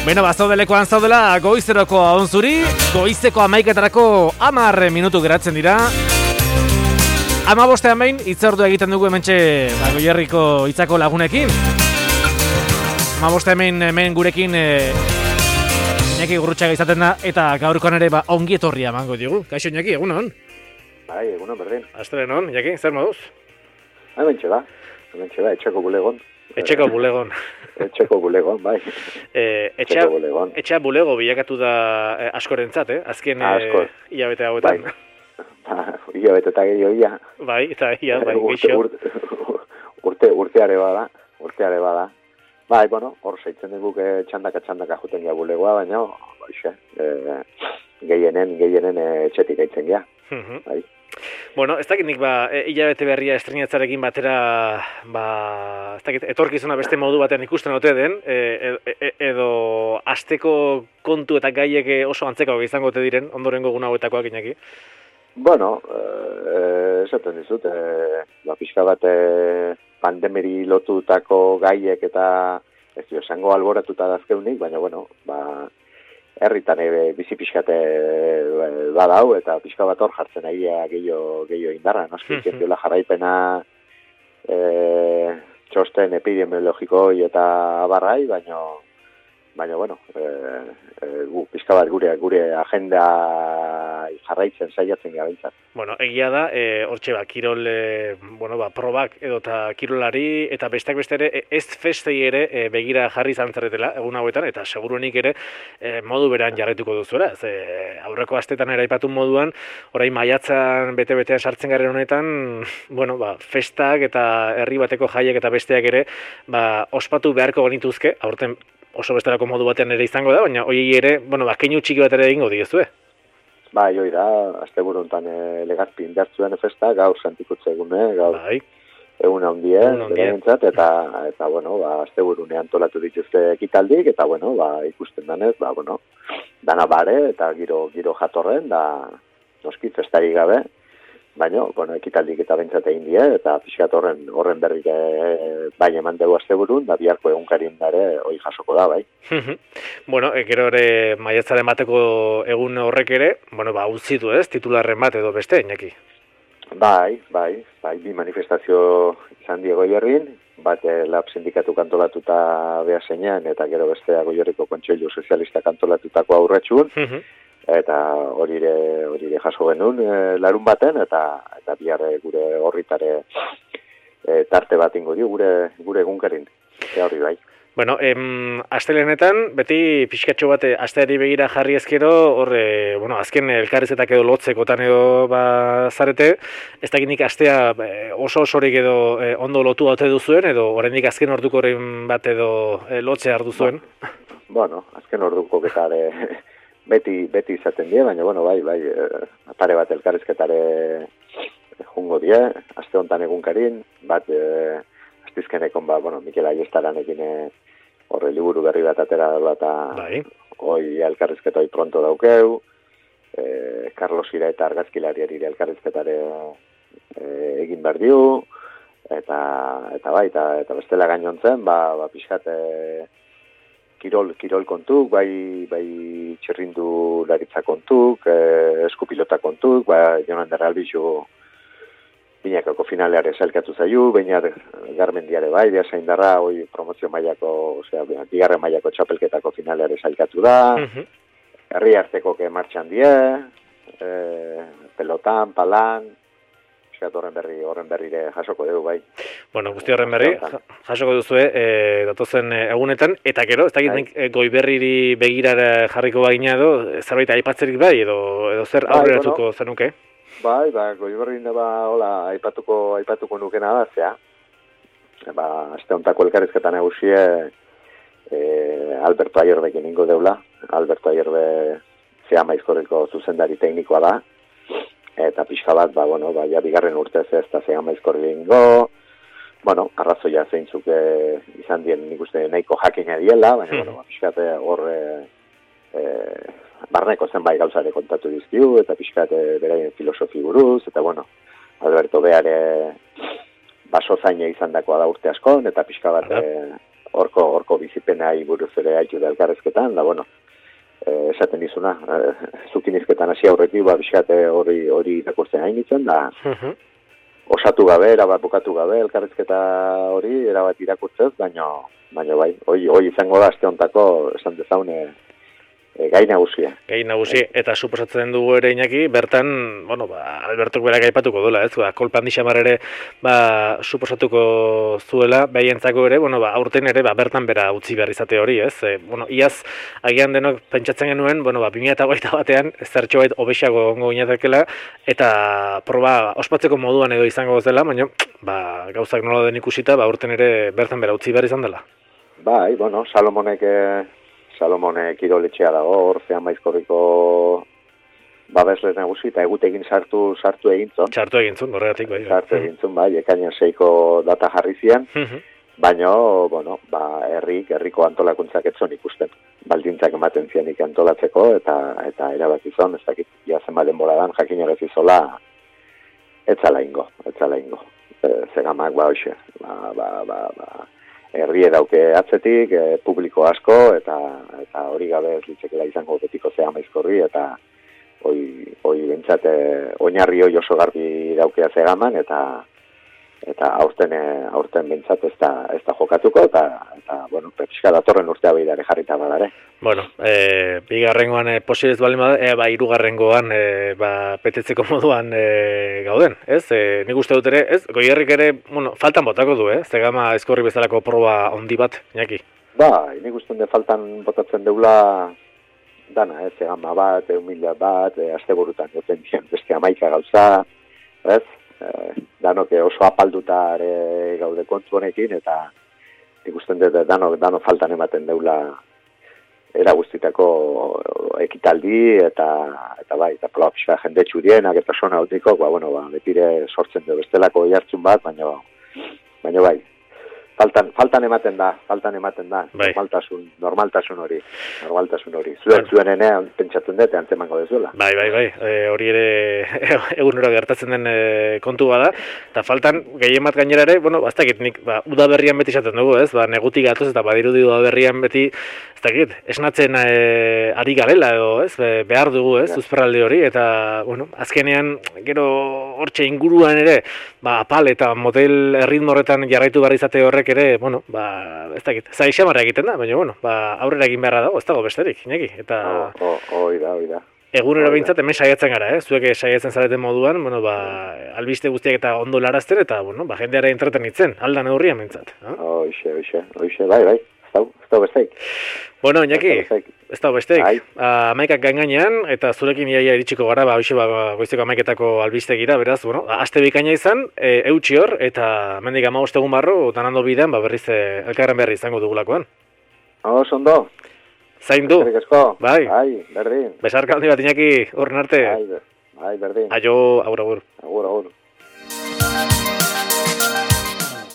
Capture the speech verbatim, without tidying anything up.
Beno, bazaudelekoan zaudela, goizeroko ahonzuri, goizeko amaiketarako hamar minutu geratzen dira. Ama bostean behin, itzordua egiten dugu hementxe ba, Goierriko hitzako lagunekin. Ama bostean behin, hemen gurekin e, Iñaki Gurrutxaga izaten da, eta gaurkoan ere ba, ongi etorria emango digu. Kaixo Iñaki, egunon? Bai, egunon berdin. Astelenon, Iñaki, zer moduz? Hementxe da, hementxe da, etxeko bulegon. Etxeko bulegon. Etxeko bulegon, bai. E, etxea, bulegon. Etxea bulego bilakatu da eh, askorentzat, eh? Azken eh, hilabete hauetan. Bai, ba, hilabete eta gehiago ia. Bai, eta ia, bai, urte, urte, urte, urteare bada, urteare bada. Bai, bueno, hor saitzen dugu txandaka txandaka juten ja bulegoa, baina, baixe, e, gehienen, gehienen etxetik aitzen gea. Uh-huh. Bai. Bueno, ez dakit nik ba, hilabete berria estrenatzarekin batera, ba, ez dakit, etorkizuna beste modu batean ikusten ote den, e, e, edo asteko kontu eta gaiek oso antzeko izango ote diren, ondorengo egun hauetakoak Iñaki? Bueno, e, esaten dizut, e, ba, pixka bat e, pandemiri lotutako gaiek eta ez dio, esango alboratuta dazkeunik, baina, bueno, ba, herritan ere bizi pixkate badau eta pixka bat hor jartzen egia gehiago gehiago indarra, noski diola jarraipena e, txosten epidemiologiko eta abarrai, baina baina bueno, e, e, gu, pixka bat gure gure agenda jarraitzen saiatzen gabiltzat. Bueno, egia da, e, hortxe ba, kirol, e, bueno, ba, probak edota kirolari eta besteak beste ere ez festei ere e, begira jarri zantzaretela egun hauetan, eta segurunik ere e, modu beran jarretuko duzuela. Ze, aurreko astetan ere aipatu moduan, orain maiatzan bete-betean sartzen garen honetan, bueno, ba, festak eta herri bateko jaiek eta besteak ere ba, ospatu beharko genituzke, aurten oso bestelako modu batean ere izango da, baina hori ere, bueno, ba, keinu txiki bat ere egingo diezue. Bai, hori da, asteburu hontan e, legazpi indartzuen festa, gaur santikutze egune, gaur bai. Egun handie, berentzat, eta, eta, bueno, ba, asteburune antolatu dituzte ekitaldik, eta, bueno, ba, ikusten danez, ba, bueno, dana bare, eta giro, giro jatorren, da, noski, festari gabe, baina, bueno, ekitaldik eta bentsat egin die, eta pixkat horren, horren berrik e, bai eman dugu asteburun, da biharko egunkarien dare hori jasoko da, bai. Bueno, e, gero ere maiatzaren bateko egun horrek ere, bueno, ba, utzitu ez, titularren bat edo beste, Iñaki? Bai, bai, bai, bi manifestazio izan die Goierrin, bat e, lab sindikatu kantolatuta beha zeinean, eta gero bestea Goierriko Kontseilu Sozialista kantolatutako aurretxun, eta hori ere jaso genuen e, larun baten, eta eta bihar gure horritare e, tarte bat ingo dio gure gure egunkarin. E hori bai. Bueno, em, astelenetan, beti pixkatxo bat asteari begira jarri ezkero, hor, e, bueno, azken elkarrizetak edo lotzekotan edo ba, zarete, ez dakinik astea e, oso osorik edo e, ondo lotu haute duzuen, edo oraindik azken orduko horrein bat edo e, lotze hartu zuen? Bueno, azken orduko betare beti beti izaten die, baina bueno, bai, bai, e, pare bat elkarrizketare jungo die, aste hontan egunkarin, bat e, astizkenekon ba, bueno, Mikel Aiestaranekin e, horre liburu berri bat atera da eta bai. Hoi elkarrizketa hoi pronto daukeu, e, Carlos Ira eta argazkilariari elkarrizketare e, egin behar diu, eta eta bai, eta, eta bestela gainontzen, ba, ba pixkat e, Kirol, kirol kontuk, bai, bai txerrindu laritza kontuk, eh, eskupilota kontuk, ba, Jonan Derralbizu binakako finaleare zailkatu zaiu, baina Garmendiare bai, dia zain darra, hoi promozio mailako, osea, bigarren mailako txapelketako finaleare zailkatu da, uh-huh. Herri harteko ke martxan die, eh, pelotan, palan, horren berri, horren berri jasoko dugu, bai. Bueno, guzti horren berri, jasoko duzue, e, datozen egunetan, eta gero, ez dakit nik e, Goiberriri begirara jarriko bagina edo, zerbait aipatzerik bai, edo, edo zer bai, aurreratuko bueno, zenuke? Bai, ba, Goiberrin ba, hola, aipatuko, aipatuko nukena da, zea. Ba, azte hontako elkarrizketan egusie, e, Alberto Ayerbekin ingo deula, Alberto Ayerbe zea maizkorriko zuzendari teknikoa da, eta pixka bat, ba, bueno, ba, ja bigarren urtez ez da zehan maizkorri egingo, bueno, arrazoia zeintzuk e, izan dien nik uste nahiko jakina diela, baina, hmm. bueno, ba, pixkat hor e, e, barneko zenbait gauzare kontatu dizkiu, eta pixkat e, beraien filosofi buruz, eta, bueno, Alberto Beare baso zaine izan dakoa da urte askon, eta pixka bat e, horko, horko bizipenai buruz ere haitu da elkarrezketan, da, bueno, eh, esaten dizuna, eh, zukin izketan hasi aurretik, ba, bizkate hori hori irakurtzen hain ditzen, da, uh-huh. osatu gabe, erabat bukatu gabe, elkarrezketa hori, erabat irakurtzez, baina, baina bai, hoi, hoi izango da, aste hontako, esan dezaune, E, gai nagusia. Gai nagusi, eta suposatzen dugu ere Iñaki, bertan, bueno, ba, Albertok berak aipatuko duela, ez? Ba, kolpe handi xamar ere, ba, suposatuko zuela, behientzako ere, bueno, ba, aurten ere, ba, bertan bera utzi behar izate hori, ez? E, bueno, iaz, agian denok pentsatzen genuen, bueno, ba, bi mila hogeita batean, zertxo bait obexago ongo ginetekela, eta proba ospatzeko moduan edo izango zela, baina, ba, gauzak nola den ikusita, ba, aurten ere bertan bera utzi behar izan dela. Bai, bueno, Salomonek... Eh... Salomone kiroletxea dago, hor zean maizkorriko babesle nagusi, eta egutegin sartu sartu egintzun. Sartu egintzun, horregatik, bai. Sartu egintzun, bai, ekainan seiko data jarri zian, baina, bueno, ba, herrik, herriko antolakuntzak etzon ikusten. Baldintzak ematen zianik antolatzeko, eta eta erabakizon, ez dakit, jazen baden boladan, jakin egizizola, etzala ingo, etzala ingo. E, Zegamak, ba, hoxe, ba, ba, ba, ba, herri dauke atzetik, e, publiko asko, eta eta hori gabe ez litzekela izango betiko zea maizkorri, eta hoi, hoi bentsate, oinarri hoi oso garbi daukea zegaman, eta eta aurten, aurten bentsat ez da, ez da jokatuko, eta, eta bueno, pepska datorren urtea behidare jarrita badare. Bueno, e, bigarrengoan e, posibilez bali bada, e, ba, irugarrengoan e, ba, petetzeko moduan e, gauden, ez? E, nik uste dut ere, ez? Goierrik ere, bueno, faltan botako du, eh? Zegama eskorri bezalako proba ondi bat, Iñaki? Ba, nik uste dut faltan botatzen deula dana, ez? Zegama bat, eun mila bat, e, aste burutan joten dien beste amaika gauza, ez? Eh, danok oso apalduta ere gaude kontu honekin, eta ikusten dut danok, danok faltan ematen deula era guztitako ekitaldi, eta eta bai, eta plopxa jende txurienak eta persona autiko, ba, bueno, ba, betire sortzen du bestelako jartzun bat, baina baina bai, faltan, faltan ematen da, faltan ematen da, bai. normaltasun, normaltasun hori, normaltasun hori. Zuen, zuen enean pentsatun dute antzemango dezuela. Bai, bai, bai, e, hori ere egunero gertatzen den e, kontu bada, eta faltan gehien bat gainera ere, bueno, ez dakit, nik, ba, udaberrian beti esaten dugu, ez, ba, negutik gatoz, eta badirudi udaberrian beti, ez dakit, esnatzen e, ari garela, edo, ez, be, behar dugu, ez, ja. Uzperralde hori, eta, bueno, azkenean, gero, hortxe inguruan ere, ba, apal eta motel erritmo horretan jarraitu behar izate horrek ere, bueno, ba, ez dakit, zai xamarra egiten da, baina, bueno, ba, aurrera egin beharra dago, ez dago besterik, Iñaki, eta... Oh, oh, oida, oida. Egunero behintzat, hemen saiatzen gara, eh? Zuek saiatzen zareten moduan, bueno, ba, albiste guztiak eta ondo larazten, eta, bueno, ba, jendeara entretenitzen, aldan neurria mentzat. Oixe, oixe, oixe, bai, bai, ez dago, ez dago besteik. Bueno, Iñaki, ez dago besteik, amaikak gainean, eta zurekin iaia iritsiko gara, ba, hoxe, ba, goizeko amaiketako albistegira, beraz, bueno, aste bikaina izan, e, eutxi hor, eta mendik amabost egun barru, tanando bidean, ba, berriz elkarren berri izango dugulakoan. Oso ondo. Zain du. Bai. Bai, berdin. Besarka handi bat, Iñaki, urren arte. Bai, bai, berdin. Aio, agur, agur. Agur, agur.